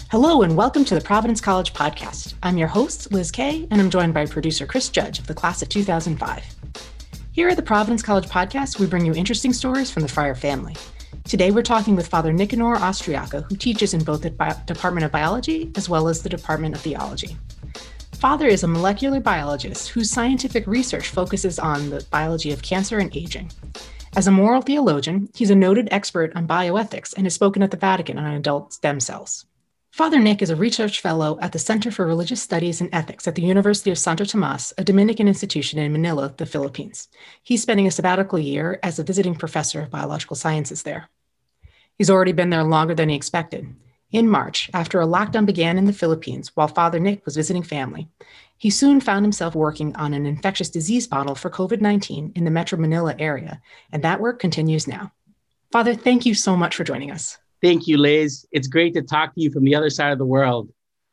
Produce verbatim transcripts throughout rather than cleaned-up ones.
Hello and welcome to the Providence College Podcast. I'm your host, Liz Kay, and I'm joined by producer Chris Judge of the class of two thousand five. Here at the Providence College Podcast, we bring you interesting stories from the Fryer family. Today, we're talking with Father Nicanor Austriaca, who teaches in both the Bi- Department of Biology as well as the Department of Theology. Father is a molecular biologist whose scientific research focuses on the biology of cancer and aging. As a moral theologian, he's a noted expert on bioethics and has spoken at the Vatican on adult stem cells. Father Nick is a research fellow at the Center for Religious Studies and Ethics at the University of Santo Tomas, a Dominican institution in Manila, the Philippines. He's spending a sabbatical year as a visiting professor of biological sciences there. He's already been there longer than he expected. In March, after a lockdown began in the Philippines while Father Nick was visiting family, he soon found himself working on an infectious disease model for COVID nineteen in the Metro Manila area, and that work continues now. Father, thank you so much for joining us. Thank you, Liz. It's great to talk to you from the other side of the world.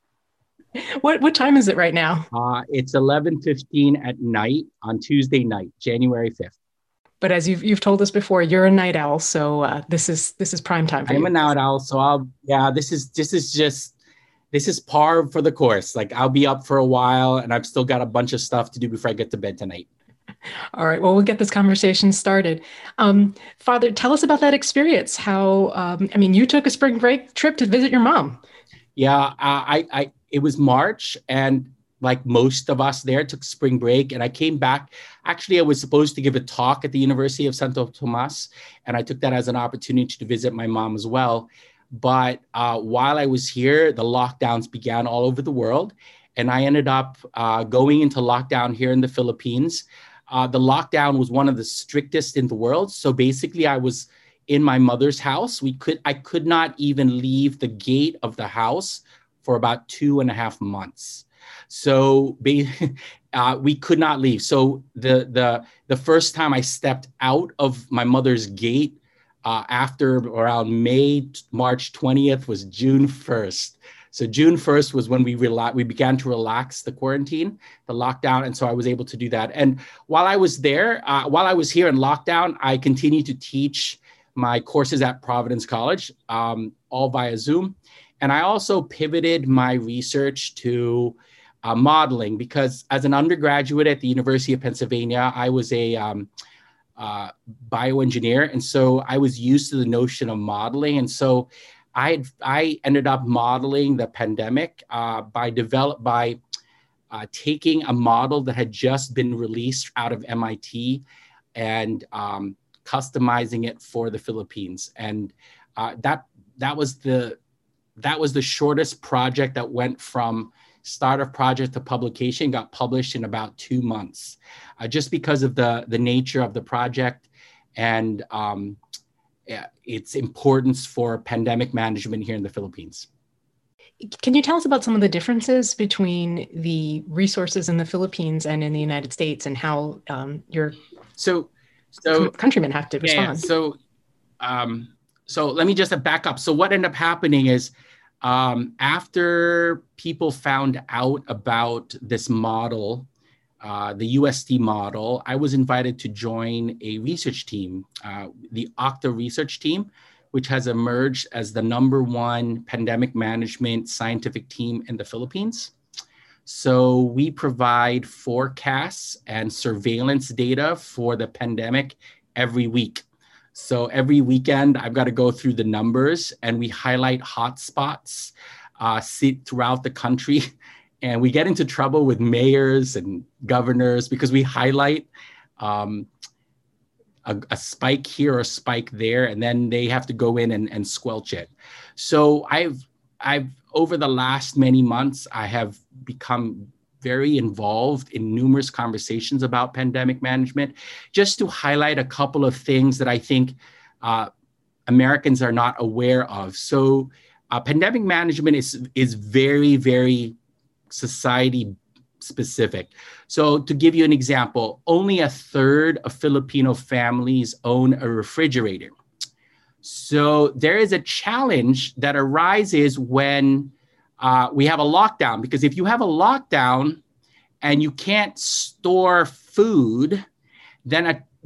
What what time is it right now? Uh, it's eleven fifteen at night on Tuesday night, January fifth. But as you've you've told us before, you're a night owl, so uh, this is this is prime time for I'm you. a night owl, so I'll yeah. This is this is just this is par for the course. Like I'll be up for a while, and I've still got a bunch of stuff to do before I get to bed tonight. All right. Well, we'll get this conversation started. Um, Father, tell us about that experience. How, um, I mean, you took a spring break trip to visit your mom. Yeah, uh, I, I, it was March, and like most of us there, took spring break, and I came back. Actually, I was supposed to give a talk at the University of Santo Tomas, and I took that as an opportunity to visit my mom as well. But uh, while I was here, the lockdowns began all over the world, and I ended up uh, going into lockdown here in the Philippines. Uh, the lockdown was one of the strictest in the world. So basically, I was in my mother's house. We could I could not even leave the gate of the house for about two and a half months. So uh, we could not leave. So the the the first time I stepped out of my mother's gate uh, after around May, March twentieth was June first. So June first was when we rela- we began to relax the quarantine, the lockdown. And so I was able to do that. And while I was there, uh, while I was here in lockdown, I continued to teach my courses at Providence College, um, all via Zoom. And I also pivoted my research to uh, modeling, because as an undergraduate at the University of Pennsylvania, I was a um, uh, bioengineer. And so I was used to the notion of modeling. And so I I ended up modeling the pandemic uh, by develop by uh, taking a model that had just been released out of M I T and um, customizing it for the Philippines. And uh, that that was the that was the shortest project that went from start of project to publication. Got published in about two months, uh, just because of the the nature of the project and um, its importance for pandemic management here in the Philippines. Can you tell us about some of the differences between the resources in the Philippines and in the United States, and how um, your so so countrymen have to respond? Yeah, so um, so let me just back up. So what ended up happening is um, after people found out about this model, Uh, the U S T model, I was invited to join a research team, uh, the Octa research team, which has emerged as the number one pandemic management scientific team in the Philippines. So we provide forecasts and surveillance data for the pandemic every week. So every weekend, I've got to go through the numbers, and we highlight hotspots uh, throughout the country. And we get into trouble with mayors and governors because we highlight um, a, a spike here or a spike there, and then they have to go in and, and squelch it. So I've, I've over the last many months, I have become very involved in numerous conversations about pandemic management, just to highlight a couple of things that I think uh, Americans are not aware of. So uh, pandemic management is is very, very society specific. So to give you an example, only a third of Filipino families own a refrigerator. So there is a challenge that arises when uh, we have a lockdown, because if you have a lockdown and you can't store food, then a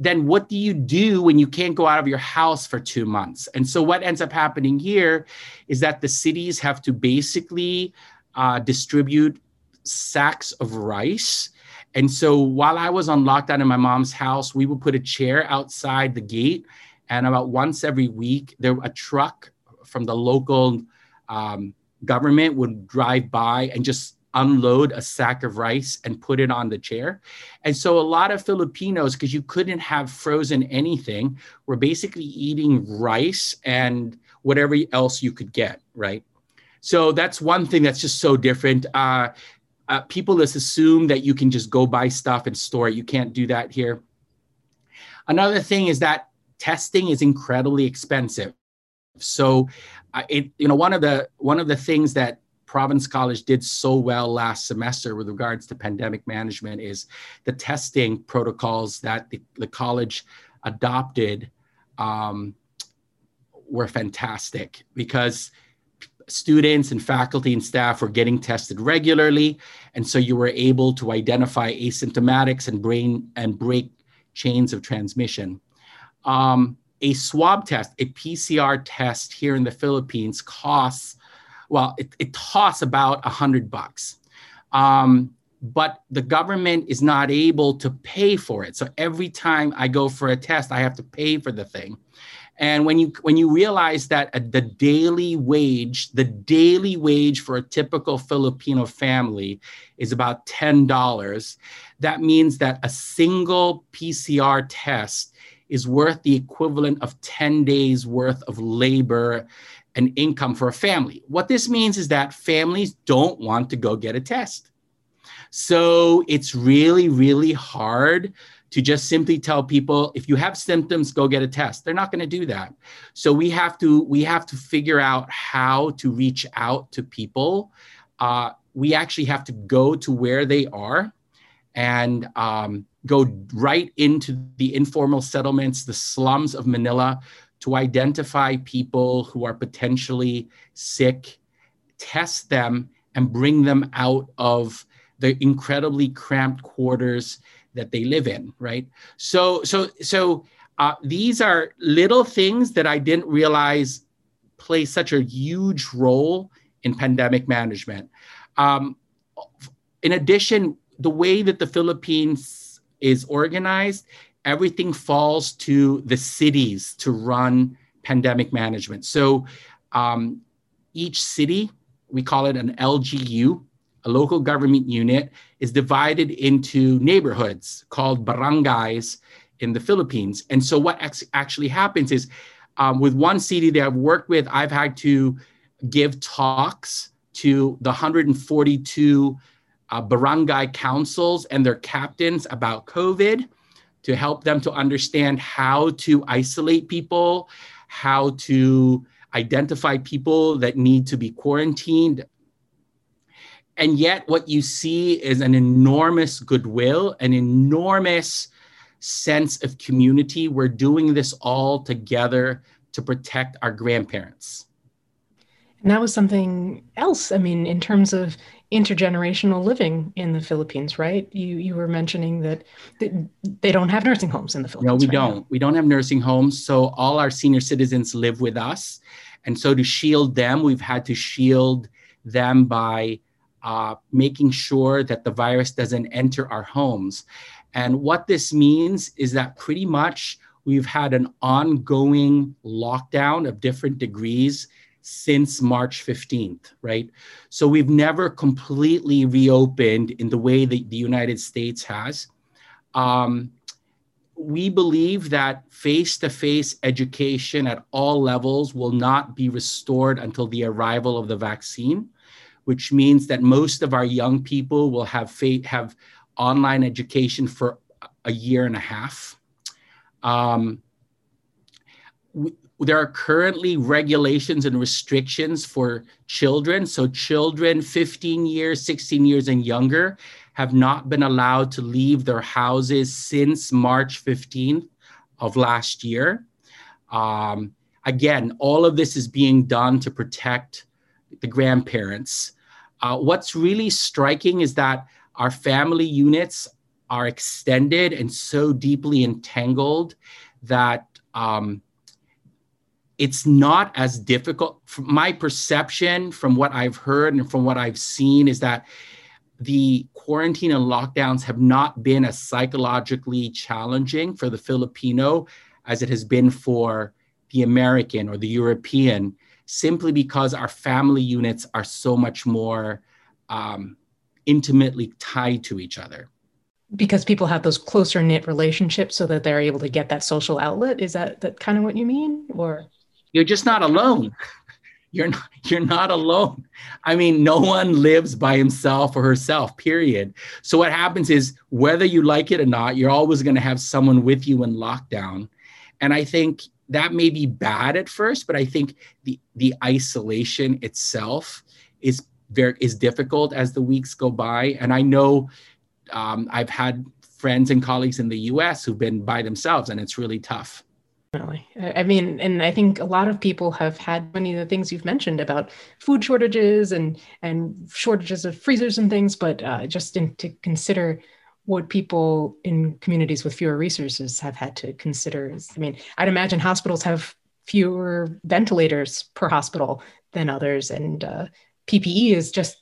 then what do you do when you can't go out of your house for two months? And so what ends up happening here is that the cities have to basically uh, distribute sacks of rice. And so while I was on lockdown in my mom's house, we would put a chair outside the gate. And about once every week, there a truck from the local um, government would drive by and just unload a sack of rice and put it on the chair. And so a lot of Filipinos, because you couldn't have frozen anything, were basically eating rice and whatever else you could get, right? So that's one thing that's just so different. Uh, uh, people just assume that you can just go buy stuff and store it. You can't do that here. Another thing is that testing is incredibly expensive. So uh, it, you know, one of the one of the things that Providence College did so well last semester with regards to pandemic management is the testing protocols that the, the college adopted um, were fantastic, because students and faculty and staff were getting tested regularly. And so you were able to identify asymptomatics and brain and break chains of transmission. Um, a swab test, a P C R test here in the Philippines costs Well, it, it costs about a hundred bucks, um, but the government is not able to pay for it. So every time I go for a test, I have to pay for the thing. And when you when you realize that the daily wage, the daily wage for a typical Filipino family is about ten dollars, that means that a single P C R test is worth the equivalent of ten days worth of labor and income for a family. What this means is that families don't want to go get a test. So it's really, really hard to just simply tell people, if you have symptoms, go get a test. They're not going to do that. So we have to we have to figure out how to reach out to people. Uh, we actually have to go to where they are and um, go right into the informal settlements, the slums of Manila, to identify people who are potentially sick, test them, and bring them out of the incredibly cramped quarters that they live in, right? So, so, so uh, these are little things that I didn't realize play such a huge role in pandemic management. Um, in addition, the way that the Philippines is organized, everything falls to the cities to run pandemic management. So um, each city, we call it an L G U, a local government unit, is divided into neighborhoods called barangays in the Philippines. And so what ex- actually happens is um, with one city that I've worked with, I've had to give talks to the one hundred forty-two uh, barangay councils and their captains about COVID, to help them to understand how to isolate people, how to identify people that need to be quarantined. And yet what you see is an enormous goodwill, an enormous sense of community. We're doing this all together to protect our grandparents. And that was something else, I mean, in terms of intergenerational living in the Philippines, right? You you were mentioning that they don't have nursing homes in the Philippines. No, we right don't. now. We don't have nursing homes. So all our senior citizens live with us. And so to shield them, we've had to shield them by uh, making sure that the virus doesn't enter our homes. And what this means is that pretty much we've had an ongoing lockdown of different degrees since March fifteenth, right? So we've never completely reopened in the way that the United States has. Um, we believe that face-to-face education at all levels will not be restored until the arrival of the vaccine, which means that most of our young people will have fa- have online education for a year and a half. Um, we, There are currently regulations and restrictions for children. So children fifteen years, sixteen years and younger have not been allowed to leave their houses since March fifteenth of last year. Um, again, all of this is being done to protect the grandparents. Uh, what's really striking is that our family units are extended and so deeply entangled that um, it's not as difficult. From my perception, from what I've heard and from what I've seen, is that the quarantine and lockdowns have not been as psychologically challenging for the Filipino as it has been for the American or the European, simply because our family units are so much more um, intimately tied to each other. Because people have those closer knit relationships so that they're able to get that social outlet. Is that, that kind of what you mean? Or you're just not alone. You're not, you're not alone. I mean, no one lives by himself or herself, period. So what happens is, whether you like it or not, you're always going to have someone with you in lockdown. And I think that may be bad at first, but I think the, the isolation itself is very, is difficult as the weeks go by. And I know um, I've had friends and colleagues in the U S who've been by themselves, and it's really tough. Definitely. I mean, and I think a lot of people have had many of the things you've mentioned about food shortages and and shortages of freezers and things, but uh, just in, to consider what people in communities with fewer resources have had to consider is, I mean, I'd imagine hospitals have fewer ventilators per hospital than others, and uh, P P E is just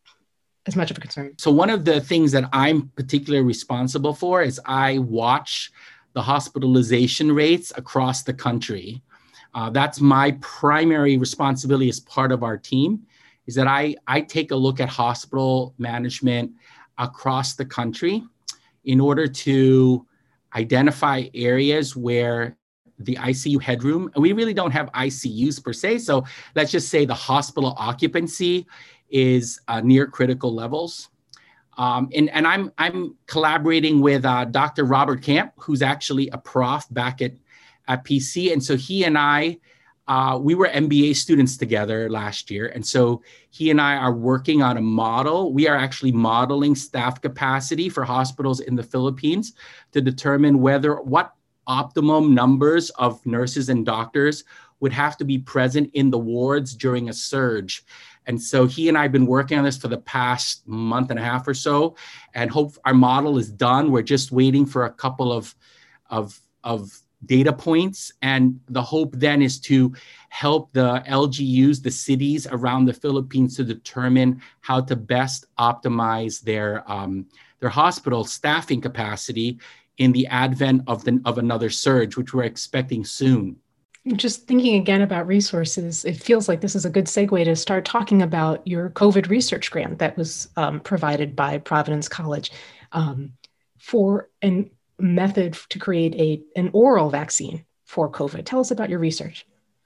as much of a concern. So one of the things that I'm particularly responsible for is I watch the hospitalization rates across the country. Uh, that's my primary responsibility as part of our team, is that I, I take a look at hospital management across the country in order to identify areas where the I C U headroom, and we really don't have I C Us per se, so let's just say the hospital occupancy is uh, near critical levels. Um, and, and I'm, I'm collaborating with uh, Doctor Robert Camp, who's actually a prof back at, at P C. And so he and I, uh, we were M B A students together last year. And so he and I are working on a model. We are actually modeling staff capacity for hospitals in the Philippines to determine whether what optimum numbers of nurses and doctors would have to be present in the wards during a surge. And so he and I have been working on this for the past month and a half or so, and hope our model is done. We're just waiting for a couple of, of, of data points. And the hope then is to help the L G Us, the cities around the Philippines, to determine how to best optimize their, um, their hospital staffing capacity in the advent of, the, of another surge, which we're expecting soon. Just thinking again about resources, it feels like this is a good segue to start talking about your COVID research grant that was um, provided by Providence College um, for a method to create a an oral vaccine for COVID. Tell us about your research.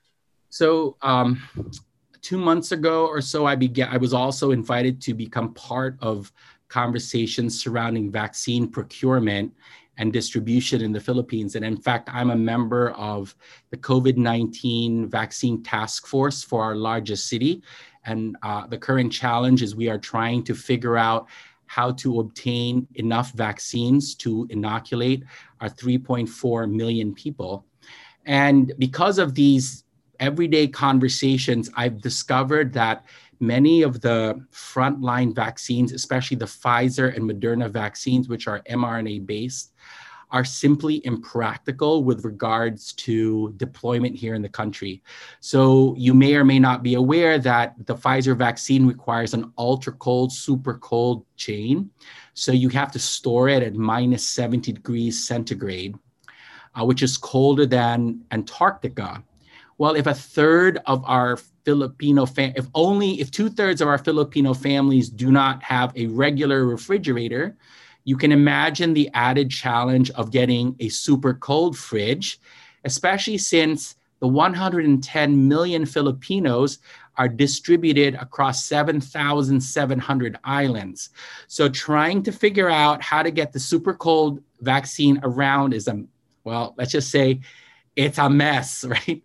So um, two months ago or so, I began. I was also invited to become part of conversations surrounding vaccine procurement and distribution in the Philippines. And in fact, I'm a member of the COVID nineteen vaccine task force for our largest city. And uh, the current challenge is we are trying to figure out how to obtain enough vaccines to inoculate our three point four million people. And because of these everyday conversations, I've discovered that many of the frontline vaccines, especially the Pfizer and Moderna vaccines, which are mRNA based, are simply impractical with regards to deployment here in the country. So you may or may not be aware that the Pfizer vaccine requires an ultra cold, super cold chain. So you have to store it at minus seventy degrees centigrade, uh, which is colder than Antarctica. Well, if a third of our Filipino, fam- if only, if two thirds of our Filipino families do not have a regular refrigerator, you can imagine the added challenge of getting a super cold fridge, especially since the one hundred ten million Filipinos are distributed across seven thousand seven hundred islands. So trying to figure out how to get the super cold vaccine around is a, well, let's just say it's a mess, right?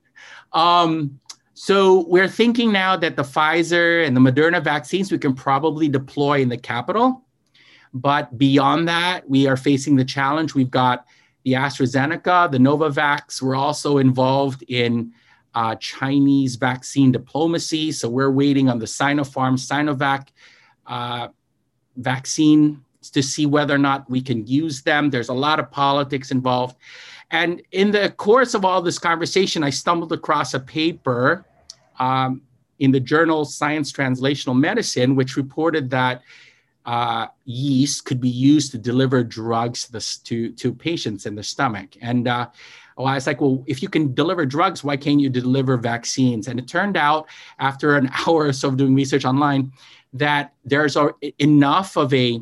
Um, so we're thinking now that the Pfizer and the Moderna vaccines we can probably deploy in the capital. But beyond that, we are facing the challenge. We've got the AstraZeneca, the Novavax. We're also involved in uh, Chinese vaccine diplomacy. So we're waiting on the Sinopharm, Sinovac uh, vaccine to see whether or not we can use them. There's a lot of politics involved. And in the course of all this conversation, I stumbled across a paper um, in the journal Science Translational Medicine, which reported that uh, yeast could be used to deliver drugs to, the, to, to patients in the stomach. And uh, well, I was like, well, if you can deliver drugs, why can't you deliver vaccines? And it turned out, after an hour or so of doing research online, that there's a, enough of a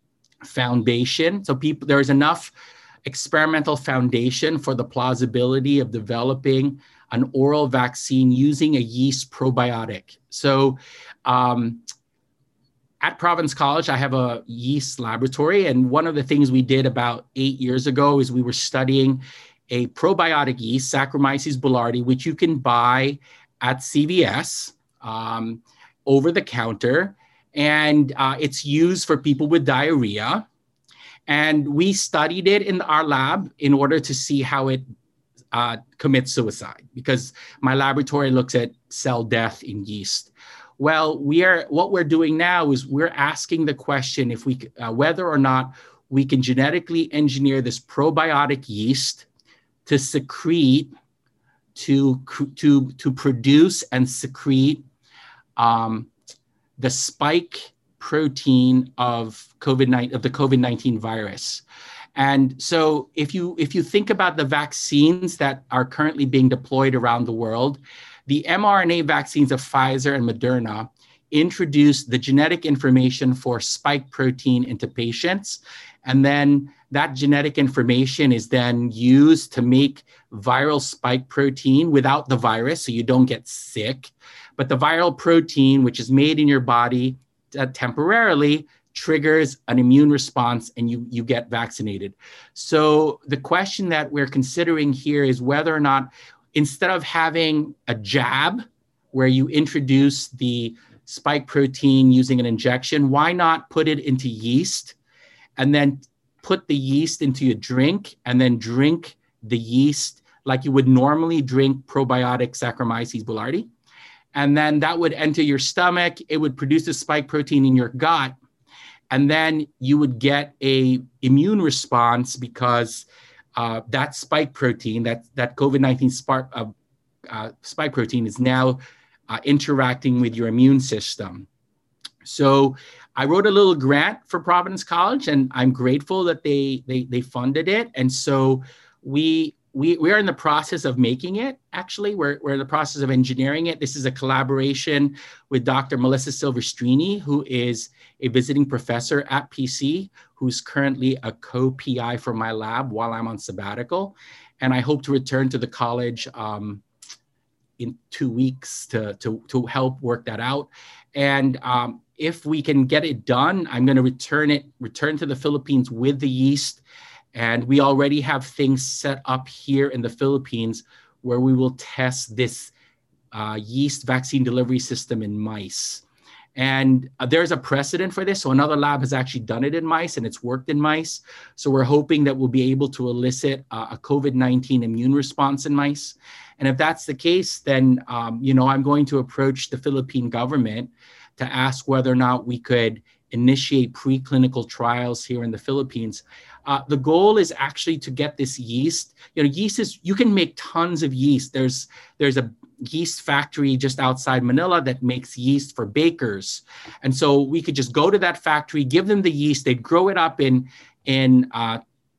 foundation. So people, there is enough experimental foundation for the plausibility of developing an oral vaccine using a yeast probiotic. So um, at Providence College, I have a yeast laboratory. And one of the things we did about eight years ago is we were studying a probiotic yeast, Saccharomyces boulardii, which you can buy at C V S um, over the counter. And uh, it's used for people with diarrhea. And we studied it in our lab in order to see how it uh, commits suicide, because my laboratory looks at cell death in yeast. Well, we are what we're doing now is we're asking the question if we uh, whether or not we can genetically engineer this probiotic yeast to secrete, to to to produce and secrete um, the spike protein of COVID nineteen of the COVID nineteen virus. And so if you if you think about the vaccines that are currently being deployed around the world, the mRNA vaccines of Pfizer and Moderna introduced the genetic information for spike protein into patients. And then that genetic information is then used to make viral spike protein without the virus, so you don't get sick. But the viral protein, which is made in your body uh, temporarily, triggers an immune response and you, you get vaccinated. So the question that we're considering here is whether or not, instead of having a jab where you introduce the spike protein using an injection, why not put it into yeast and then put the yeast into your drink and then drink the yeast like you would normally drink probiotic Saccharomyces boulardii. And then that would enter your stomach. It would produce the spike protein in your gut. And then you would get a immune response because uh, that spike protein, that, that COVID nineteen spark, uh, uh, spike protein is now uh, interacting with your immune system. So I wrote a little grant for Providence College, and I'm grateful that they they, they funded it. And so we we we are in the process of making it. Actually, we're we're in the process of engineering it. This is a collaboration with Doctor Melissa Silvestrini, who is a visiting professor at P C, who's currently a co-P I for my lab while I'm on sabbatical. And I hope to return to the college um, in two weeks to, to, to help work that out. And um, if we can get it done, I'm going to return it, return to the Philippines with the yeast. And we already have things set up here in the Philippines where we will test this uh, yeast vaccine delivery system in mice. And uh, there's a precedent for this. So another lab has actually done it in mice and it's worked in mice. So we're hoping that we'll be able to elicit uh, a COVID nineteen immune response in mice. And if that's the case, then, um, you know, I'm going to approach the Philippine government to ask whether or not we could initiate preclinical trials here in the Philippines. Uh, the goal is actually to get this yeast. You know, yeast is, you can make tons of yeast. There's, there's a yeast factory just outside Manila that makes yeast for bakers. And so we could just go to that factory, give them the yeast, they'd grow it up in, in uh,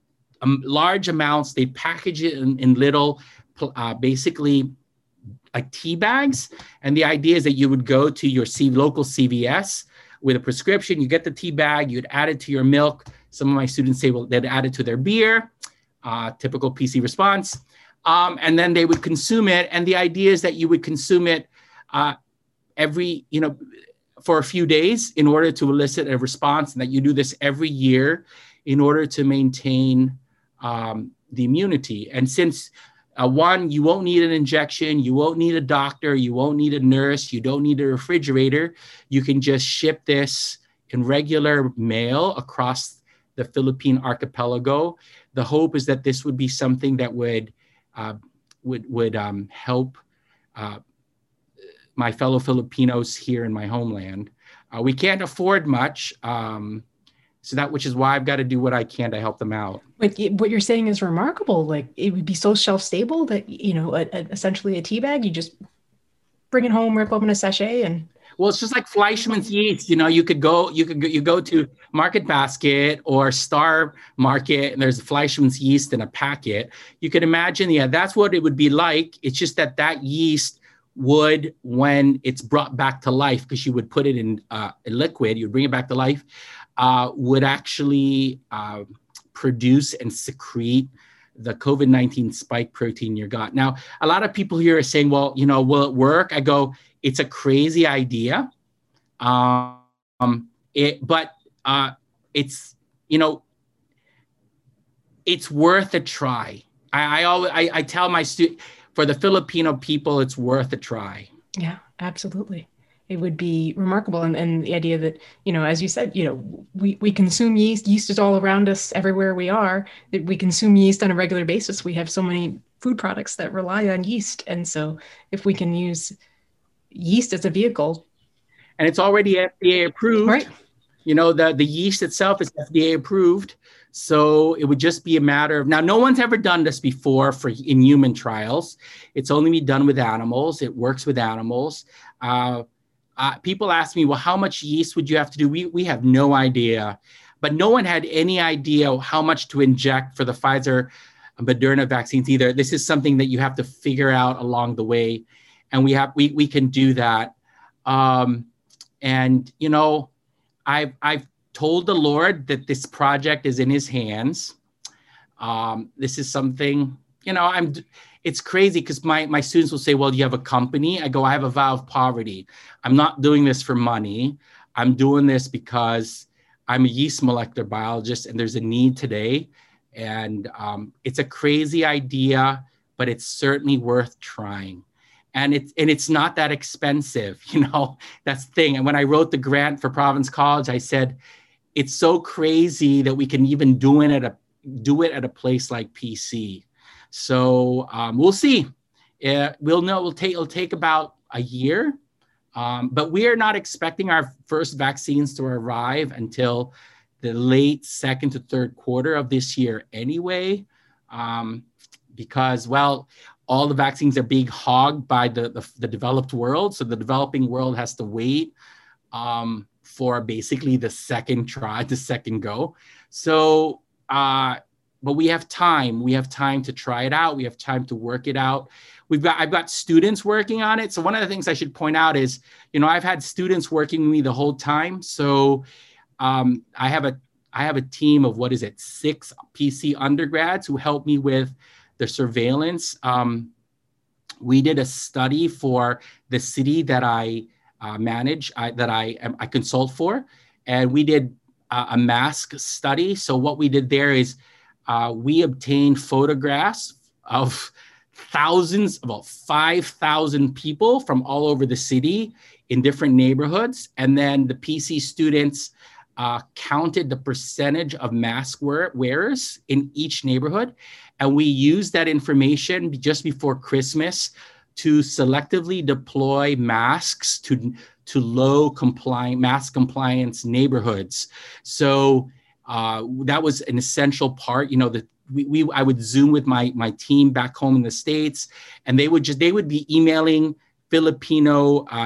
um, large amounts, they'd package it in, in little, uh, basically like tea bags. And the idea is that you would go to your C- local C V S with a prescription, you get the tea bag, you'd add it to your milk. Some of my students say, well, they'd add it to their beer, uh, typical P C response. Um, and then they would consume it. And the idea is that you would consume it uh, every, you know, for a few days in order to elicit a response, and that you do this every year in order to maintain um, the immunity. And since uh, one, you won't need an injection, you won't need a doctor, you won't need a nurse, you don't need a refrigerator, you can just ship this in regular mail across the Philippine archipelago. The hope is that this would be something that would Uh, would would um, help uh, my fellow Filipinos here in my homeland. Uh, we can't afford much, um, So that, which is why I've got to do what I can to help them out. But what you're saying is remarkable. Like it would be so shelf stable that, you know, a, a, essentially a tea bag, you just bring it home, rip open a sachet and. Well, it's just like Fleischmann's yeast. You know, you could go, you could go, you go to Market Basket or Star Market, and there's Fleischmann's yeast in a packet. You could imagine, yeah, that's what it would be like. It's just that that yeast would, when it's brought back to life, because you would put it in uh, a liquid, you'd bring it back to life, uh, would actually uh, produce and secrete the COVID nineteen spike protein in your gut. Now, a lot of people here are saying, well, you know, will it work? I go, it's a crazy idea. Um, it, but uh, it's, you know, it's worth a try. I, I always, I, I tell my students, for the Filipino people, it's worth a try. Yeah, absolutely. It would be remarkable. And, and the idea that, you know, as you said, you know, we, we consume yeast. Yeast is all around us everywhere we are. That we consume yeast on a regular basis. We have so many food products that rely on yeast. And so if we can use yeast as a vehicle. And it's already F D A approved. Right. You know, the, the yeast itself is F D A approved. So it would just be a matter of, now no one's ever done this before for in human trials. It's only been done with animals. It works with animals. Uh, uh, people ask me, well, how much yeast would you have to do? We, we have no idea, but no one had any idea how much to inject for the Pfizer Moderna vaccines either. This is something that you have to figure out along the way. And we have we we can do that. Um, and, you know, I've, I've told the Lord that this project is in his hands. Um, this is something, you know, I'm, it's crazy because my, my students will say, well, do you have a company? I go, I have a vow of poverty. I'm not doing this for money. I'm doing this because I'm a yeast molecular biologist and there's a need today. And um, it's a crazy idea, but it's certainly worth trying. And it's, and it's not that expensive, you know, that's the thing. And when I wrote the grant for Providence College, I said, it's so crazy that we can even do it at a, do it at a place like P C. So um, we'll see. Uh, we'll know, it'll take, it'll take about a year, um, but we are not expecting our first vaccines to arrive until the late second to third quarter of this year anyway, um, because, well, all the vaccines are being hogged by the, the, the developed world. So the developing world has to wait um, for basically the second try, the second go. So, uh, but we have time. We have time to try it out. We have time to work it out. We've got, I've got students working on it. So one of the things I should point out is, you know, I've had students working with me the whole time. So um, I have a, I have a team of, what is it, six P C undergrads who help me with the surveillance. Um, we did a study for the city that I uh, manage, I, that I, I consult for, and we did uh, a mask study. So what we did there is uh, we obtained photographs of thousands, about five thousand people from all over the city in different neighborhoods. And then the P C students uh, counted the percentage of mask wear- wearers in each neighborhood. And we used that information just before Christmas to selectively deploy masks to, to low compliant, mask compliance neighborhoods. So uh, that was an essential part. You know, the, we, we I would Zoom with my, my team back home in the States, and they would just, they would be emailing Filipino uh,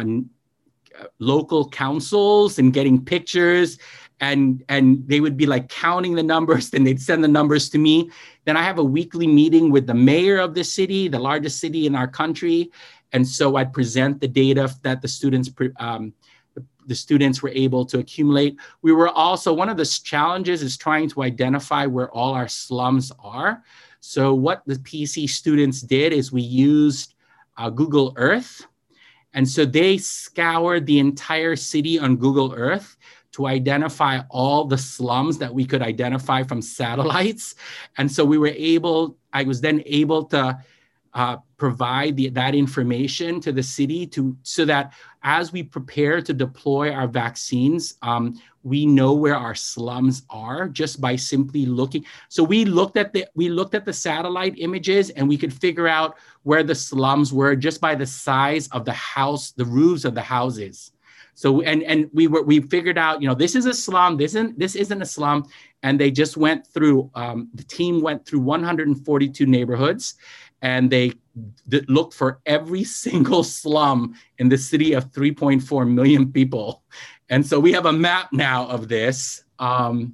local councils and getting pictures. And, and they would be like counting the numbers, then they'd send the numbers to me. Then I have a weekly meeting with the mayor of the city, the largest city in our country. And so I'd present the data that the students, um, the students were able to accumulate. We were also, one of the challenges is trying to identify where all our slums are. So what the P C students did is we used uh, Google Earth. And so they scoured the entire city on Google Earth to identify all the slums that we could identify from satellites. And so we were able, I was then able to uh, provide the, that information to the city to, so that as we prepare to deploy our vaccines, um, we know where our slums are just by simply looking. So we looked at the, we looked at the satellite images and we could figure out where the slums were just by the size of the house, the roofs of the houses. So, and and we were we figured out, you know, this is a slum, this isn't this isn't a slum. And they just went through, um, the team went through one hundred forty-two neighborhoods, and they d- looked for every single slum in the city of three point four million people. And so we have a map now of this. Um,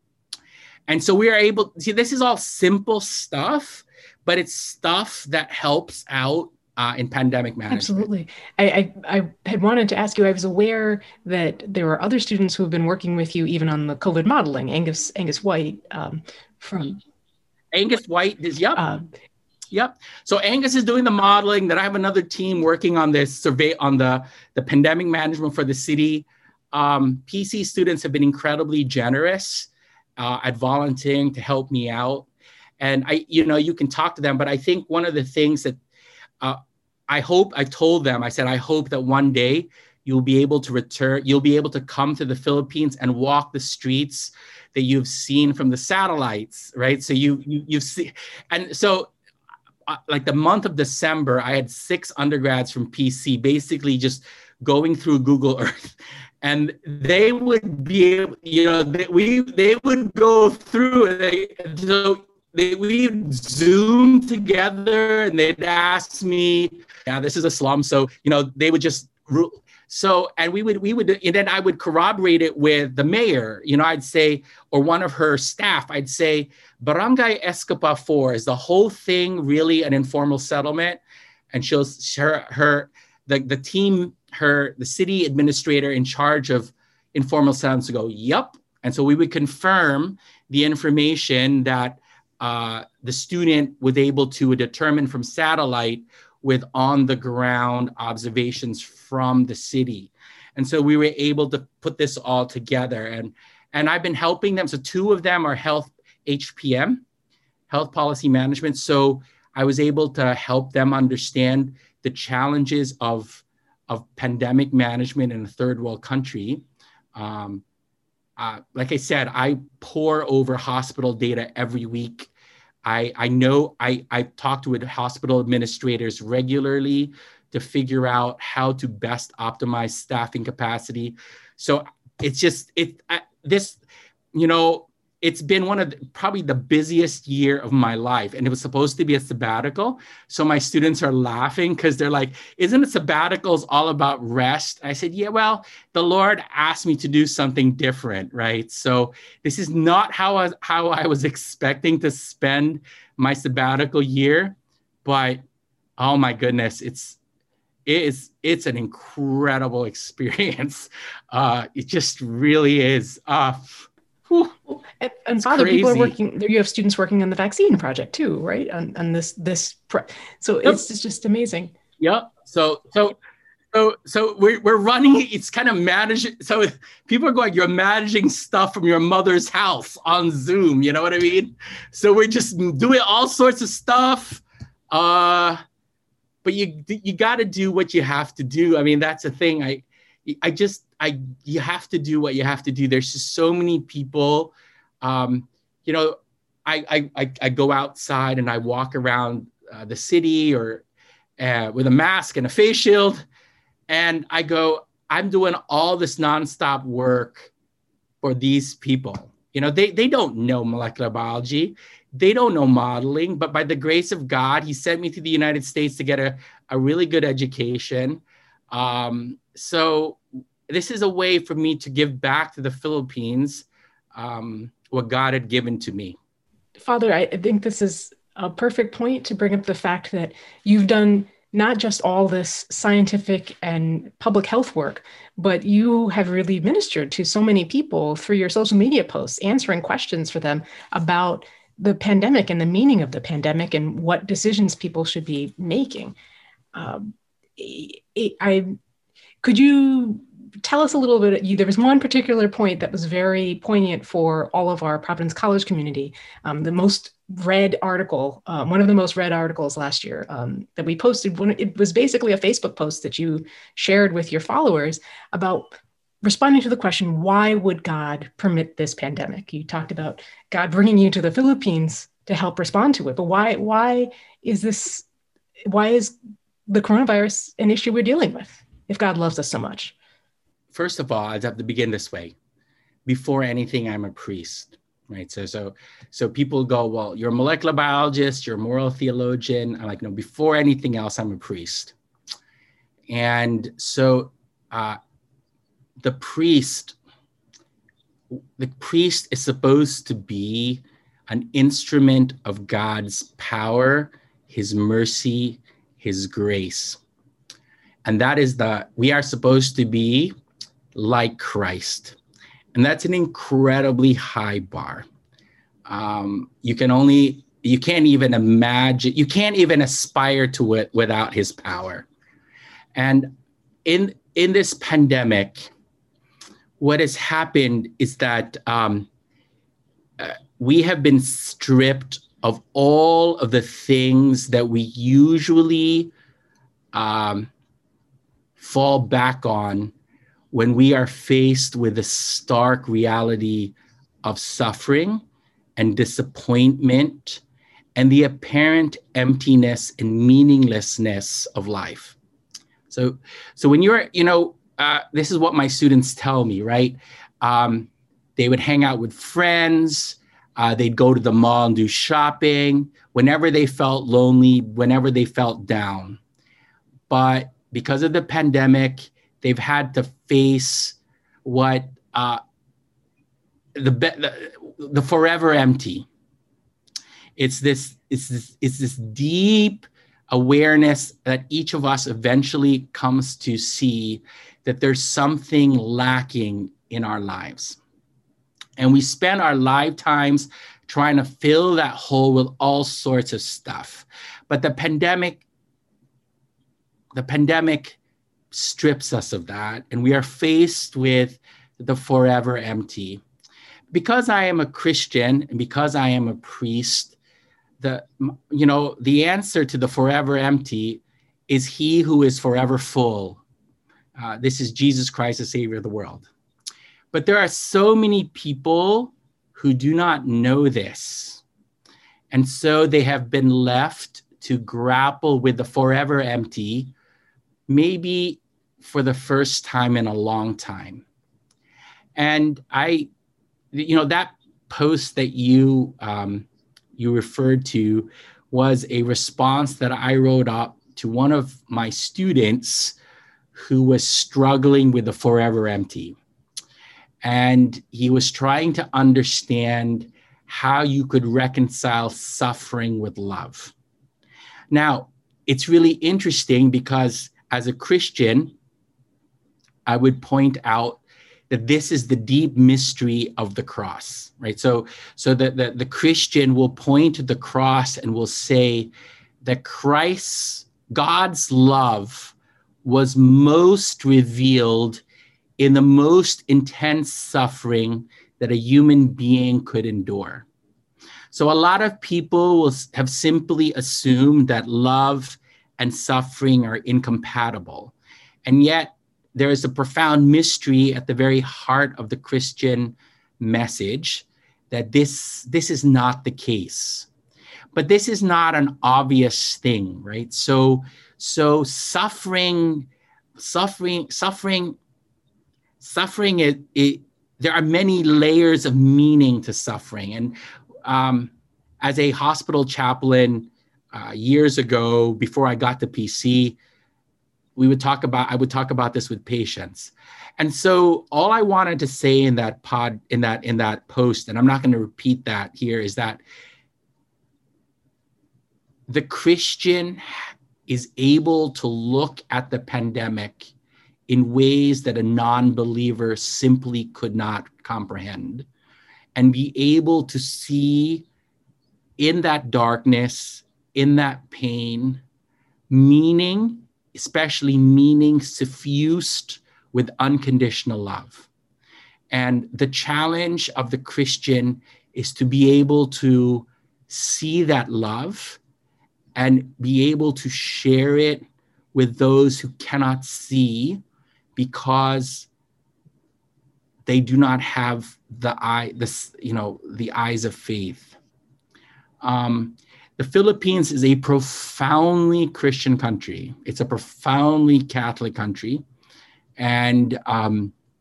and so we are able, see, this is all simple stuff, but it's stuff that helps out Uh, in pandemic management. Absolutely. I, I, I had wanted to ask you, I was aware that there were other students who have been working with you even on the COVID modeling, Angus Angus White um, from... Angus White is, yep. Uh, Yep. So Angus is doing the modeling. Then I have another team working on this survey, on the, the pandemic management for the city. Um, P C students have been incredibly generous uh, at volunteering to help me out. And I, you know, you can talk to them, but I think one of the things that Uh, I hope, I told them, I said, I hope that one day you'll be able to return, you'll be able to come to the Philippines and walk the streets that you've seen from the satellites, right? So you, you you've seen, and so uh, like the month of December, I had six undergrads from P C basically just going through Google Earth, and they would be able, you know, they, we, they would go through, they, so They, we Zoom together, and they'd ask me, yeah, this is a slum. So, you know, they would just, so, and we would, we would, and then I would corroborate it with the mayor. You know, I'd say, or one of her staff, I'd say, Barangay Escapa four, is the whole thing really an informal settlement? And she'll, her, her the, the team, her, the city administrator in charge of informal settlements would go, yep. And so we would confirm the information that Uh, the student was able to determine from satellite with on-the-ground observations from the city. And so we were able to put this all together. And, and I've been helping them. So two of them are health H P M, health policy management. So I was able to help them understand the challenges of, of pandemic management in a third world country. Um, uh, like I said, I pore over hospital data every week. I, I know I, I talked with hospital administrators regularly to figure out how to best optimize staffing capacity. So it's just, it I, this, you know, it's been one of the, probably the busiest year of my life. And it was supposed to be a sabbatical. So my students are laughing because they're like, isn't it sabbaticals all about rest? I said, yeah, well, the Lord asked me to do something different, right? So this is not how I, how I was expecting to spend my sabbatical year, but oh my goodness, it's, it is, it's an incredible experience. Uh, it just really is. Uh, And, and Father, crazy. People are working. You have students working on the vaccine project too, right? On, on this this, pro- so yep. it's, it's just amazing. Yep. So so so so we're we're running. It's kind of managing. So people are going, you're managing stuff from your mother's house on Zoom. You know what I mean? So we're just doing all sorts of stuff. Uh, but you you got to do what you have to do. I mean, that's the thing. I I just I you have to do what you have to do. There's just so many people. Um, you know, I, I I go outside and I walk around uh, the city or uh, with a mask and a face shield, and I go, I'm doing all this nonstop work for these people. You know, they they don't know molecular biology, they don't know modeling, but by the grace of God, He sent me to the United States to get a, a really good education. Um, so this is a way for me to give back to the Philippines um, what God had given to me. Father, I think this is a perfect point to bring up the fact that you've done not just all this scientific and public health work, but you have really ministered to so many people through your social media posts, answering questions for them about the pandemic and the meaning of the pandemic and what decisions people should be making. Um, I, I could you tell us a little bit? You, there was one particular point that was very poignant for all of our Providence College community. Um, the most read article, um, one of the most read articles last year um, that we posted. When it was basically a Facebook post that you shared with your followers about responding to the question, why would God permit this pandemic? You talked about God bringing you to the Philippines to help respond to it, but why? Why is this? Why is the coronavirus an issue we're dealing with if God loves us so much? first of all, I have to begin this way. Before anything, I'm a priest, right? So, so, so people go, well, you're a molecular biologist, you're a moral theologian. I'm like, no, before anything else, I'm a priest. And so uh, the priest, the priest is supposed to be an instrument of God's power, his mercy, his grace. And that is the, we are supposed to be like Christ. And that's an incredibly high bar. Um, you can only, you can't even imagine, you can't even aspire to it without his power. And in, in this pandemic, what has happened is that um, uh, we have been stripped of all of the things that we usually um, fall back on when we are faced with the stark reality of suffering and disappointment and the apparent emptiness and meaninglessness of life. So, so when you're, you know, uh, this is what my students tell me, right? Um, they would hang out with friends. Uh, they'd go to the mall and do shopping whenever they felt lonely, whenever they felt down. But because of the pandemic, they've had to face what uh, the, the the forever empty. It's this, it's this, it's this deep awareness that each of us eventually comes to see that there's something lacking in our lives. And we spend our lifetimes trying to fill that hole with all sorts of stuff. But the pandemic, the pandemic strips us of that, and we are faced with the forever empty. Because I am a Christian and because I am a priest, the, you know, the answer to the forever empty is he who is forever full. Uh, this is Jesus Christ, the Savior of the world. But there are so many people who do not know this. And so they have been left to grapple with the forever empty, maybe for the first time in a long time. And I, you know, that post that you um, you referred to was a response that I wrote up to one of my students who was struggling with the forever empty. And he was trying to understand how you could reconcile suffering with love. Now, it's really interesting because as a Christian, I would point out that this is the deep mystery of the cross, right? So, so that the, the Christian will point to the cross and will say that Christ's, God's love was most revealed in the most intense suffering that a human being could endure. So a lot of people will have simply assumed that love and suffering are incompatible. And yet there is a profound mystery at the very heart of the Christian message that this, this is not the case. But this is not an obvious thing, right? So, so suffering, suffering, suffering, Suffering, it, it, there are many layers of meaning to suffering. And um, as a hospital chaplain uh, years ago, before I got to P C, we would talk about, I would talk about this with patients. And so all I wanted to say in that pod, in that, in that post, and I'm not going to repeat that here, is that the Christian is able to look at the pandemic in ways that a non-believer simply could not comprehend, and be able to see in that darkness, in that pain, meaning, especially meaning suffused with unconditional love. And the challenge of the Christian is to be able to see that love and be able to share it with those who cannot see, because they do not have the eye, this, you know, the eyes of faith. Um, the Philippines is a profoundly Christian country. It's a profoundly Catholic country. And um,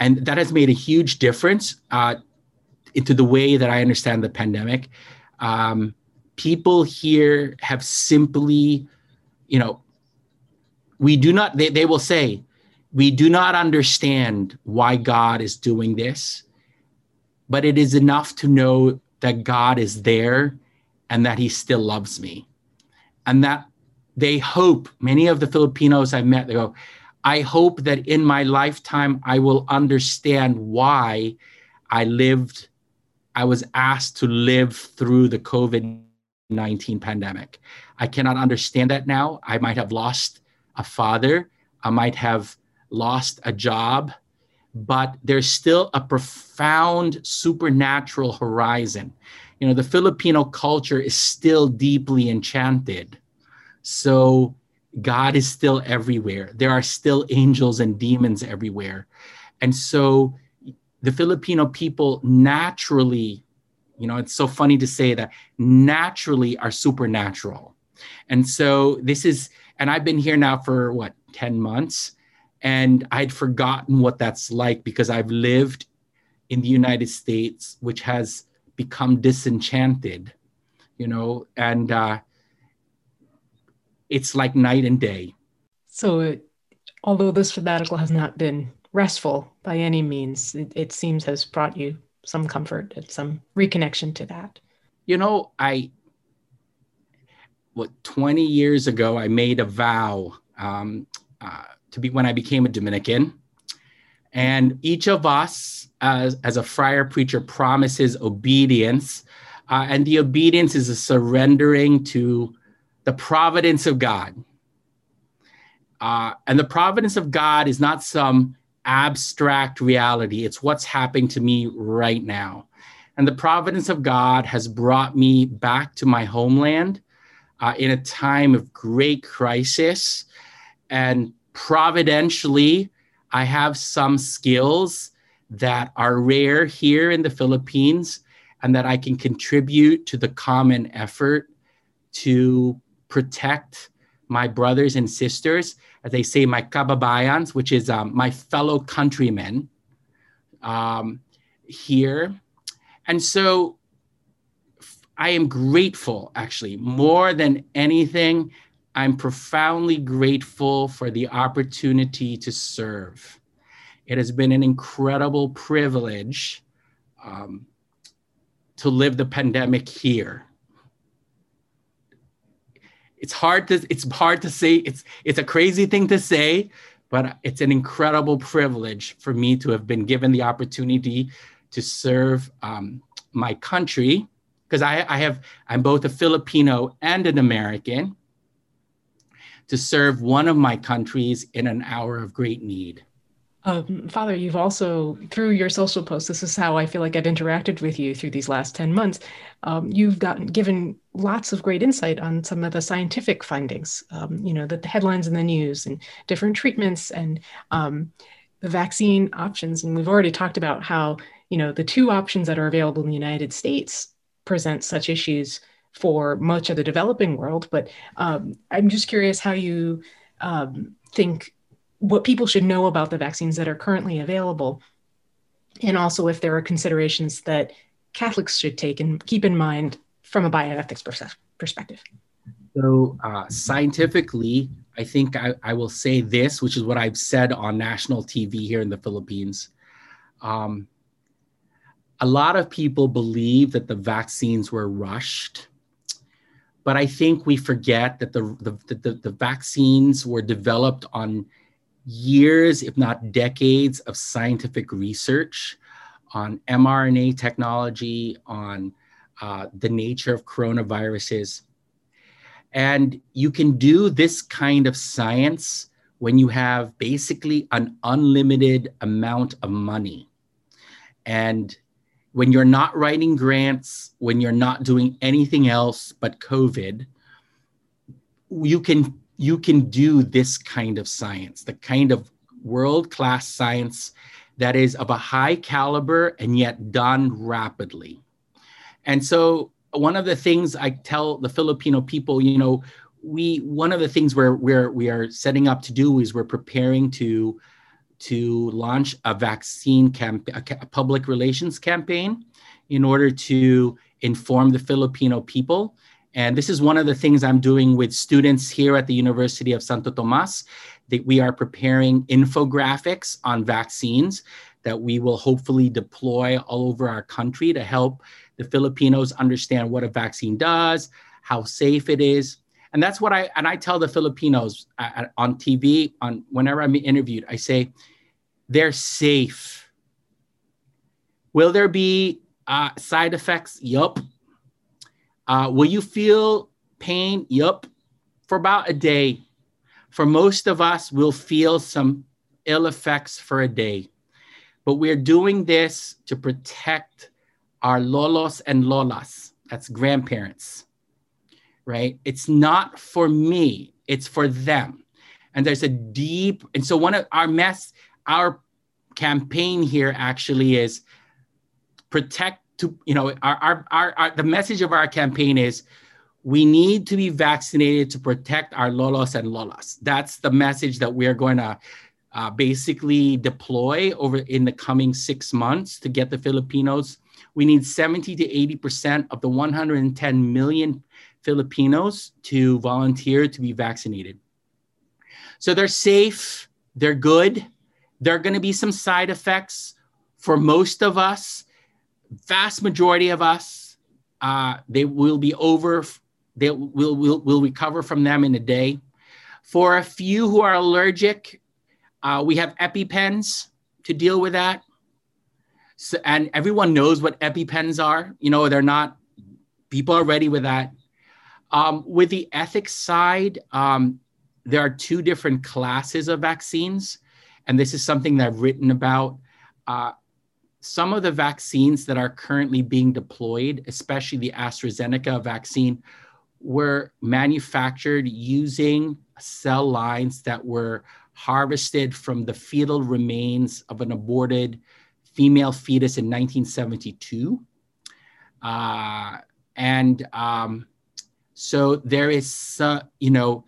and that has made a huge difference uh, into the way that I understand the pandemic. Um, people here have simply, you know, we do not, they, they will say, we do not understand why God is doing this, but it is enough to know that God is there and that he still loves me. And that they hope, many of the Filipinos I met, they go, I hope that in my lifetime, I will understand why I lived, I was asked to live through the COVID nineteen pandemic. I cannot understand that now. I might have lost a father. I might have lost a job, but there's still a profound supernatural horizon. You know, the Filipino culture is still deeply enchanted. So God is still everywhere. There are still angels and demons everywhere. And so the Filipino people naturally, you know, it's so funny to say that, naturally are supernatural. And so this is, and I've been here now for what, ten months, and I'd forgotten what that's like because I've lived in the United States, which has become disenchanted, you know, and uh, it's like night and day. So it, although this sabbatical has not been restful by any means, it, it seems has brought you some comfort and some reconnection to that. You know, I, what, twenty years ago, I made a vow um, uh, to be, when I became a Dominican. And each of us, as, as a friar preacher, promises obedience. Uh, and the obedience is a surrendering to the providence of God. Uh, and the providence of God is not some abstract reality. It's what's happening to me right now. And the providence of God has brought me back to my homeland uh, in a time of great crisis. And providentially, I have some skills that are rare here in the Philippines and that I can contribute to the common effort to protect my brothers and sisters, as they say, my kababayans, which is um, my fellow countrymen um, here. And so I am grateful, actually, more than anything. I'm profoundly grateful for the opportunity to serve. It has been an incredible privilege um, to live the pandemic here. It's hard to it's hard to say. It's it's a crazy thing to say, but it's an incredible privilege for me to have been given the opportunity to serve um, my country, because I, I have I'm both a Filipino and an American, to serve one of my countries in an hour of great need. Um, Father, you've also, through your social posts, this is how I feel like I've interacted with you through these last ten months. Um, you've gotten given lots of great insight on some of the scientific findings, um, you know, the, the headlines in the news and different treatments and um, the vaccine options. And we've already talked about how, you know, the two options that are available in the United States present such issues for much of the developing world. But um, I'm just curious how you um, think what people should know about the vaccines that are currently available, and also if there are considerations that Catholics should take and keep in mind from a bioethics perspective. So uh, scientifically, I think I, I will say this, which is what I've said on national T V here in the Philippines. Um, a lot of people believe that the vaccines were rushed, but I think we forget that the, the, the, the vaccines were developed on years, if not decades, of scientific research on mRNA technology, on uh, the nature of coronaviruses. And you can do this kind of science when you have basically an unlimited amount of money. And when you're not writing grants, when you're not doing anything else but COVID, you can you can do this kind of science, the kind of world-class science that is of a high caliber and yet done rapidly. And so one of the things I tell the Filipino people, you know, we one of the things we're, we're, we are setting up to do is we're preparing to, to launch a vaccine campaign, a public relations campaign in order to inform the Filipino people. And this is one of the things I'm doing with students here at the University of Santo Tomas, that we are preparing infographics on vaccines that we will hopefully deploy all over our country to help the Filipinos understand what a vaccine does, how safe it is. And that's what I, and I tell the Filipinos uh, on T V, on whenever I'm interviewed, I say, they're safe. Will there be uh, side effects? Yup. Uh, will you feel pain? Yup. For about a day. For most of us, we'll feel some ill effects for a day. But we're doing this to protect our lolos and lolas. That's grandparents, right? It's not for me, it's for them. And there's a deep, and so one of our mess, our campaign here actually is protect to, you know, our, our, our, our the message of our campaign is we need to be vaccinated to protect our lolos and lolas. That's the message that we're going to uh, basically deploy over in the coming six months to get the Filipinos. We need seventy to eighty percent of the one hundred ten million Filipinos to volunteer to be vaccinated. So they're safe, they're good. There are going to be some side effects for most of us, vast majority of us. Uh, they will be over, they will will will recover from them in a day. For a few who are allergic, uh, we have EpiPens to deal with that. So, and everyone knows what EpiPens are. You know, they're not, people are ready with that. Um, with the ethics side, um, there are two different classes of vaccines. And this is something that I've written about. Uh, some of the vaccines that are currently being deployed, especially the AstraZeneca vaccine, were manufactured using cell lines that were harvested from the fetal remains of an aborted female fetus in nineteen seventy-two. Uh, and um, so there is, uh, you know,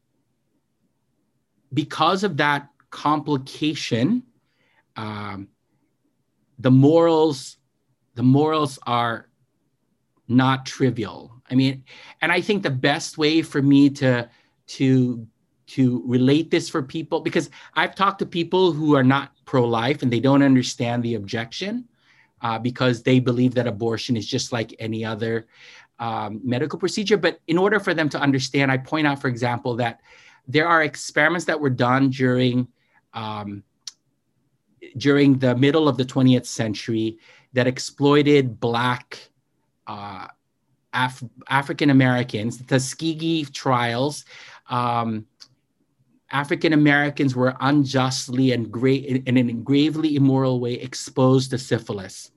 because of that complication, um, the morals, the morals are not trivial. I mean, and I think the best way for me to, to, to relate this for people, because I've talked to people who are not pro-life and they don't understand the objection uh, because they believe that abortion is just like any other um, medical procedure. But in order for them to understand, I point out, for example, that there are experiments that were done during um, during the middle of the twentieth century that exploited Black uh, Af- African Americans, the Tuskegee trials. Um, African Americans were unjustly and great in a gravely immoral way exposed to syphilis.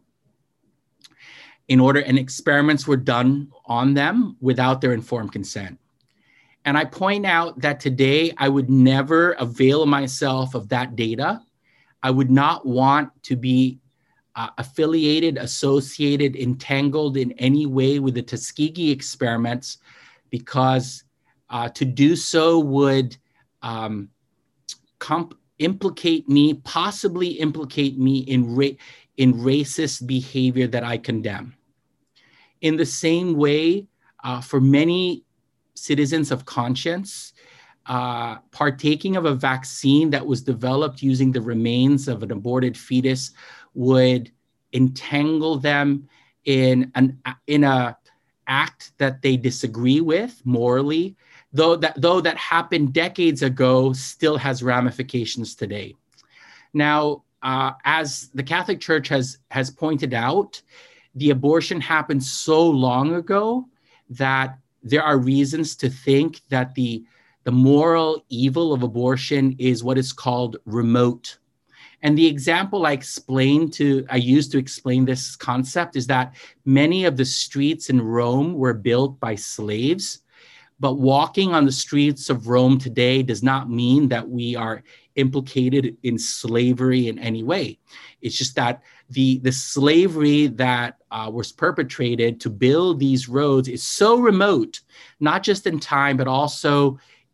In order, and experiments were done on them without their informed consent. And I point out that today I would never avail myself of that data. I would not want to be uh, affiliated, associated, entangled in any way with the Tuskegee experiments, because uh, to do so would um, comp- implicate me, possibly implicate me in, ra- in racist behavior that I condemn. In the same way, uh, for many citizens of conscience, uh, partaking of a vaccine that was developed using the remains of an aborted fetus would entangle them in an in a act that they disagree with morally, though that though that happened decades ago, still has ramifications today. Now, uh, as the Catholic Church has has pointed out, the abortion happened so long ago that there are reasons to think that the, the moral evil of abortion is what is called remote. And the example I explained to, I used to explain this concept is that many of the streets in Rome were built by slaves, but walking on the streets of Rome today does not mean that we are implicated in slavery in any way. It's just that the, the slavery that uh, was perpetrated to build these roads is so remote, not just in time, but also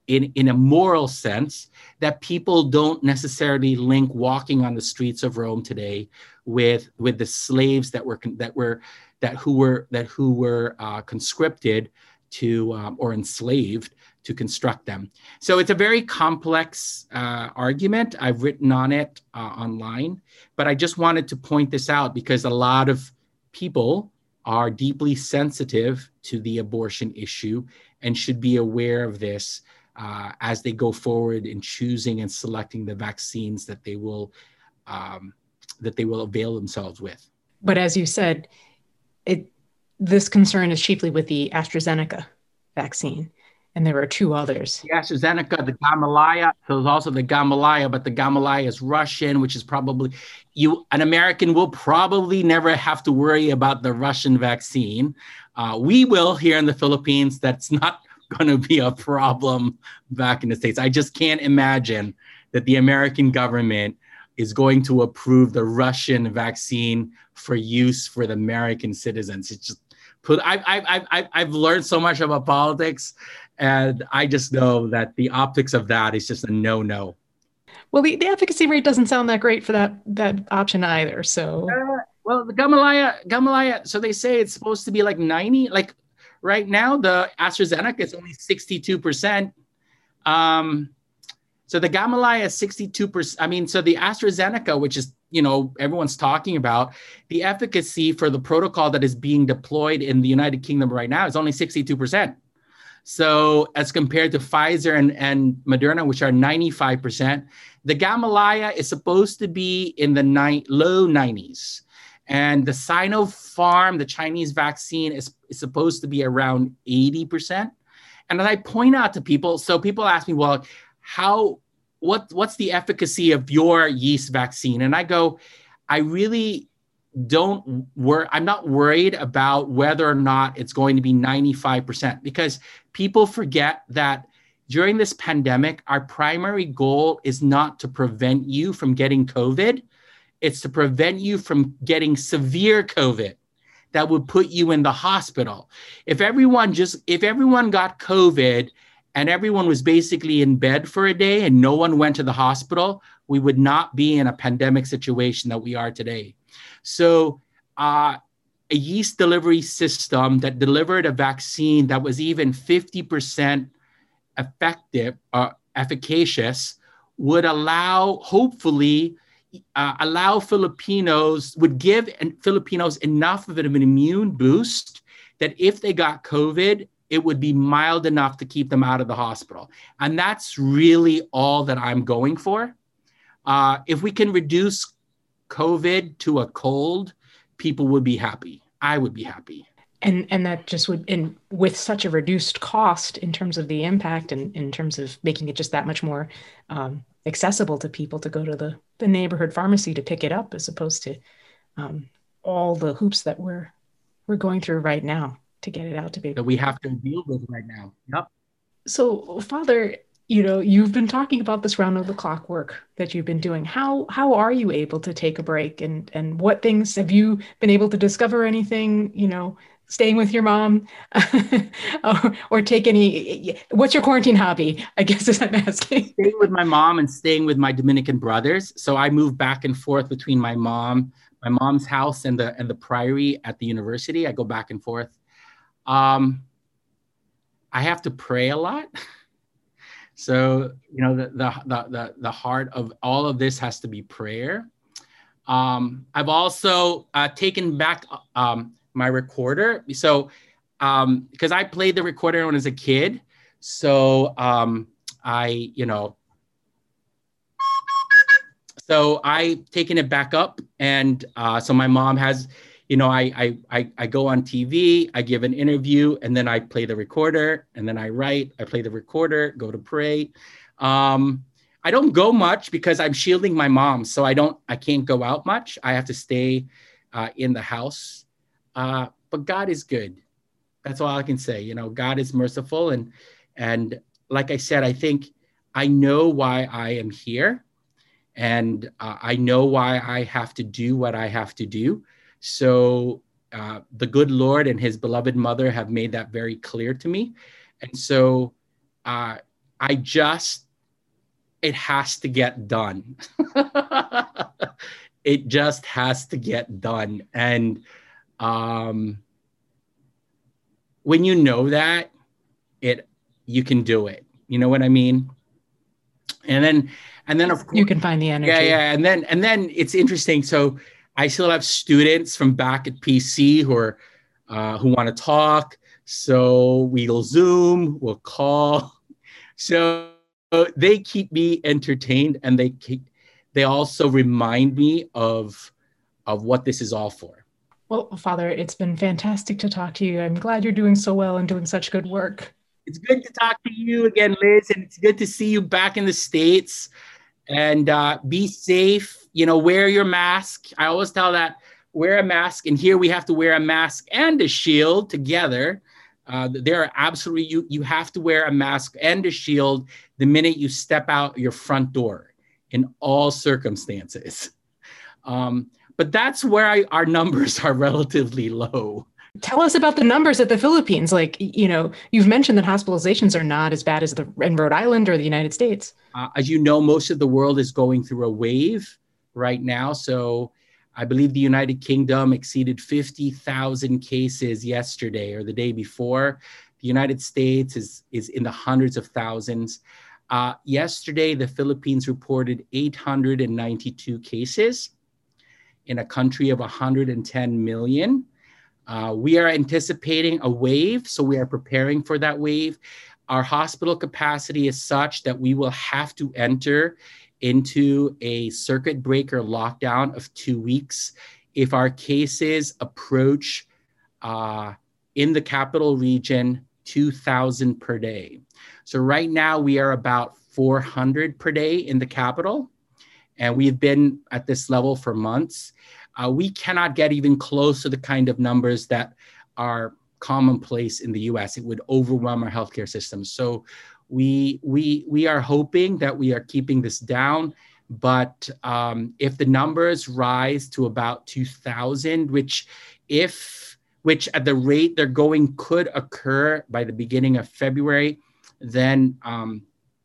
in, in a moral sense, that people don't necessarily link walking on the streets of Rome today with with the slaves that were that were that who were that who were uh, conscripted to um, or enslaved to construct them. So it's a very complex uh, argument. I've written on it uh, online, but I just wanted to point this out because a lot of people are deeply sensitive to the abortion issue and should be aware of this uh, as they go forward in choosing and selecting the vaccines that they will um, that they will avail themselves with. But as you said, it this concern is chiefly with the AstraZeneca vaccine, and there are two others. The AstraZeneca, the Gamaleya. So there's also the Gamaleya, but the Gamaleya is Russian, which is probably you. An American will probably never have to worry about the Russian vaccine. Uh, we will here in the Philippines. That's not going to be a problem back in the States. I just can't imagine that the American government is going to approve the Russian vaccine for use for the American citizens. It's just put. I I I I've learned so much about politics. And I just know that the optics of that is just a no-no. Well, the, the efficacy rate doesn't sound that great for that that option either. So, uh, well, the Gamaleya, Gamaleya. So they say it's supposed to be like ninety. Like right now, the AstraZeneca is only sixty-two percent. Um, so the Gamaleya is sixty-two percent. I mean, so the AstraZeneca, which is you know everyone's talking about, the efficacy for the protocol that is being deployed in the United Kingdom right now is only sixty-two percent. So as compared to Pfizer and, and Moderna, which are ninety-five percent, the Gamaleya is supposed to be in the ni- low nineties. And the Sinopharm, the Chinese vaccine, is, is supposed to be around eighty percent. And as I point out to people, so people ask me, well, how, what, what's the efficacy of your yeast vaccine? And I go, I really don't worry. I'm not worried about whether or not it's going to be ninety-five percent because people forget that during this pandemic, our primary goal is not to prevent you from getting COVID. It's to prevent you from getting severe COVID that would put you in the hospital. If everyone just, if everyone got COVID and everyone was basically in bed for a day and no one went to the hospital, we would not be in a pandemic situation that we are today. So uh, a yeast delivery system that delivered a vaccine that was even fifty percent effective or efficacious would allow, hopefully, uh, allow Filipinos, would give Filipinos enough of an immune boost that if they got COVID, it would be mild enough to keep them out of the hospital. And that's really all that I'm going for. Uh, if we can reduce COVID to a cold, people would be happy. I would be happy. And and that just would, and with such a reduced cost in terms of the impact and in terms of making it just that much more um, accessible to people to go to the, the neighborhood pharmacy to pick it up as opposed to um, all the hoops that we're we're going through right now to get it out to people. That we have to deal with right now. Yep. So, Father, you know, you've been talking about this round of the clock work that you've been doing. How how are you able to take a break, and and what things have you been able to discover? Anything, you know, staying with your mom, or, or take any? What's your quarantine hobby? I guess is I'm asking. Staying with my mom and staying with my Dominican brothers. So I move back and forth between my mom, my mom's house, and the and the priory at the university. I go back and forth. Um, I have to pray a lot. So, you know, the, the, the, the heart of all of this has to be prayer. Um, I've also uh, taken back um, my recorder. So, um, because I played the recorder when I was a kid. So um, I, you know, so I've taken it back up. And uh, so my mom has, you know, I, I, I, I go on T V, I give an interview, and then I play the recorder, and then I write, I play the recorder, go to pray. Um, I don't go much because I'm shielding my mom. So I don't, I can't go out much. I have to stay uh, in the house. Uh, but God is good. That's all I can say. You know, God is merciful. And, and like I said, I think I know why I am here. And uh, I know why I have to do what I have to do. So uh, the good Lord and his beloved mother have made that very clear to me. And so uh, I just, it has to get done. It just has to get done. And um, when you know that, it you can do it. You know what I mean? And then, and then of course, you can find the energy. Yeah, yeah. And then, and then it's interesting. So I still have students from back at P C who are uh, who want to talk. So we'll Zoom, we'll call. So they keep me entertained, and they keep, they also remind me of of what this is all for. Well, Father, it's been fantastic to talk to you. I'm glad you're doing so well and doing such good work. It's good to talk to you again, Liz, and it's good to see you back in the States. And uh, be safe. You know, wear your mask. I always tell that, wear a mask. And here we have to wear a mask and a shield together. Uh, there are absolutely, you, you have to wear a mask and a shield the minute you step out your front door in all circumstances. Um, but that's where I, our numbers are relatively low. Tell us about the numbers at the Philippines. Like, you know, you've mentioned that hospitalizations are not as bad as the in Rhode Island or the United States. Uh, as you know, most of the world is going through a wave right now. So I believe the United Kingdom exceeded fifty thousand cases yesterday or the day before. The United States is, is in the hundreds of thousands. Uh, yesterday, the Philippines reported eight hundred ninety-two cases in a country of one hundred ten million. Uh, we are anticipating a wave, so we are preparing for that wave. Our hospital capacity is such that we will have to enter into a circuit breaker lockdown of two weeks if our cases approach uh, in the capital region two thousand per day. So right now we are about four hundred per day in the capital, and we've been at this level for months. Uh, we cannot get even close to the kind of numbers that are commonplace in the U S. It would overwhelm our healthcare system. So we we we are hoping that we are keeping this down. But um, if the numbers rise to about two thousand, which if which at the rate they're going could occur by the beginning of February, then um,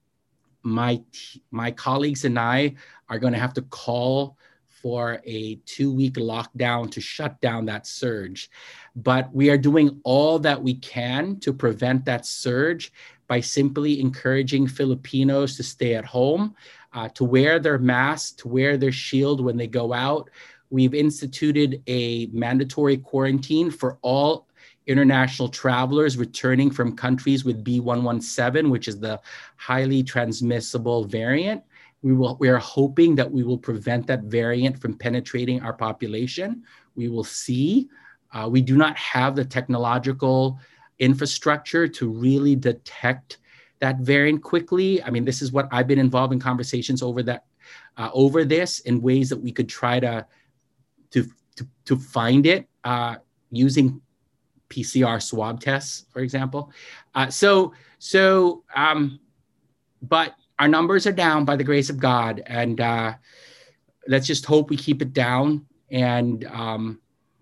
my my colleagues and I are going to have to call for a two-week lockdown to shut down that surge. But we are doing all that we can to prevent that surge by simply encouraging Filipinos to stay at home, uh, to wear their mask, to wear their shield when they go out. We've instituted a mandatory quarantine for all international travelers returning from countries with B one one seven, which is the highly transmissible variant. We will. We are hoping that we will prevent that variant from penetrating our population. We will see. Uh, we do not have the technological infrastructure to really detect that variant quickly. I mean, this is what I've been involved in conversations over that, uh, over this in ways that we could try to to to, to find it uh, using P C R swab tests, for example. Uh, so so, um, but. Our numbers are down by the grace of God, and uh, let's just hope we keep it down. And um,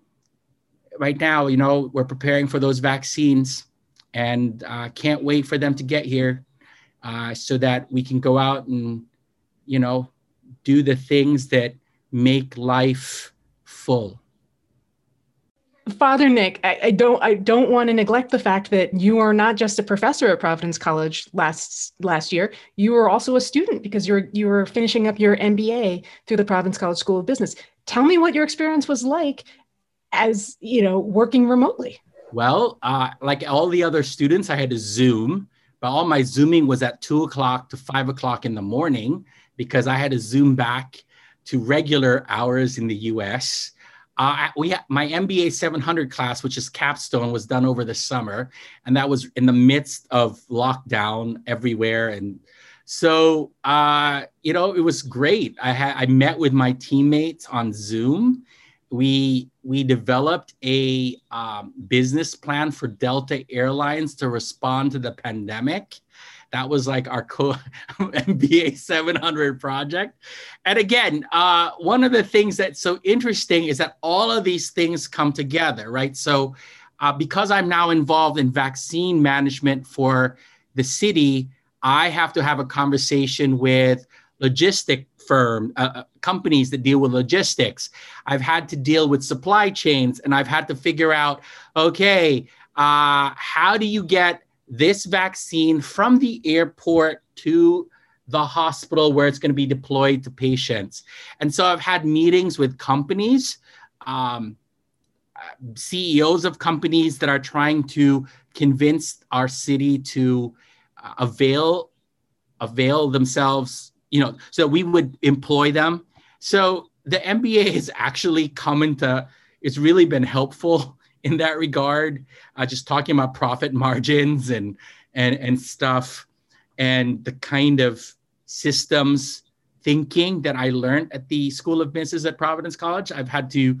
right now, you know, we're preparing for those vaccines, and uh, can't wait for them to get here uh, so that we can go out and, you know, do the things that make life full. Father Nick, I, I don't I don't want to neglect the fact that you are not just a professor at Providence College last last year. You were also a student because you're you were finishing up your M B A through the Providence College School of Business. Tell me what your experience was like as, you know, working remotely. Well, uh, like all the other students, I had to Zoom, but all my Zooming was at two o'clock to five o'clock in the morning because I had to Zoom back to regular hours in the U S. Uh, we had my M B A seven hundred class, which is capstone, was done over the summer, and that was in the midst of lockdown everywhere. And so, uh, you know, it was great. I had I met with my teammates on Zoom. We we developed a um, business plan for Delta Airlines to respond to the pandemic. That was like our co- M B A seven hundred project. And again, uh, one of the things that's so interesting is that all of these things come together, right? So uh, because I'm now involved in vaccine management for the city, I have to have a conversation with logistic firm uh, companies that deal with logistics. I've had to deal with supply chains, and I've had to figure out, okay, uh, how do you get this vaccine from the airport to the hospital where it's going to be deployed to patients? And so I've had meetings with companies, um, C E Os of companies that are trying to convince our city to uh, avail avail themselves, you know, so we would employ them. So the M B A has actually come into, it's really been helpful in that regard, uh, just talking about profit margins and, and, and stuff, and the kind of systems thinking that I learned at the School of Business at Providence College. I've had to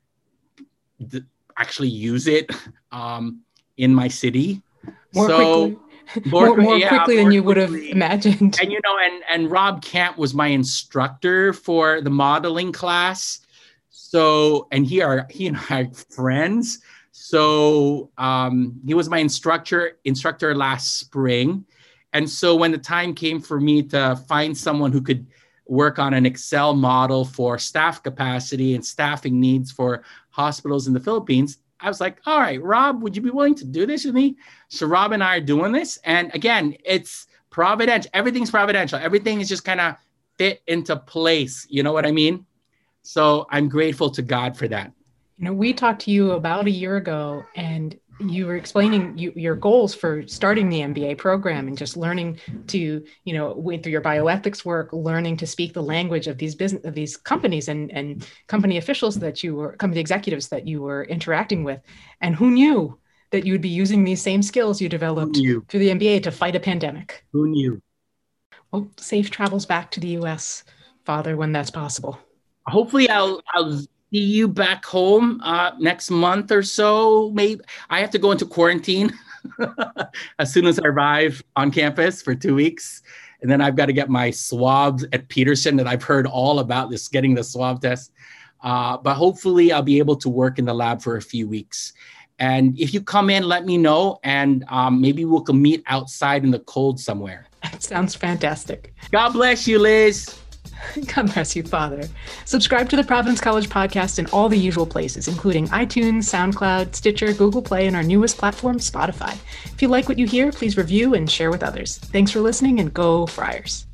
th- actually use it um, in my city. More so, quickly. More, more, more yeah, quickly more than you quickly. would have imagined. And, you know, and, and Rob Camp was my instructor for the modeling class. So, and he are, he and I are friends. So um, he was my instructor, instructor last spring. And so when the time came for me to find someone who could work on an Excel model for staff capacity and staffing needs for hospitals in the Philippines, I was like, all right, Rob, would you be willing to do this with me? So Rob and I are doing this. And again, it's providential. Everything's providential. Everything is just kind of fit into place. You know what I mean? So I'm grateful to God for that. You know, we talked to you about a year ago, and you were explaining you, your goals for starting the M B A program and just learning to, you know, went through your bioethics work, learning to speak the language of these business, of these companies and, and company officials that you were, company executives that you were interacting with. And who knew that you would be using these same skills you developed through the M B A to fight a pandemic? Who knew? Well, safe travels back to the U S, Father, when that's possible. Hopefully I'll, I'll see you back home uh, next month or so. Maybe I have to go into quarantine as soon as I arrive on campus for two weeks. And then I've got to get my swabs at Peterson that I've heard all about this, getting the swab test. Uh, but hopefully I'll be able to work in the lab for a few weeks. And if you come in, let me know. And um, maybe we'll meet outside in the cold somewhere. That sounds fantastic. God bless you, Liz. God bless you, Father. Subscribe to the Providence College podcast in all the usual places, including iTunes, SoundCloud, Stitcher, Google Play, and our newest platform, Spotify. If you like what you hear, please review and share with others. Thanks for listening, and go Friars.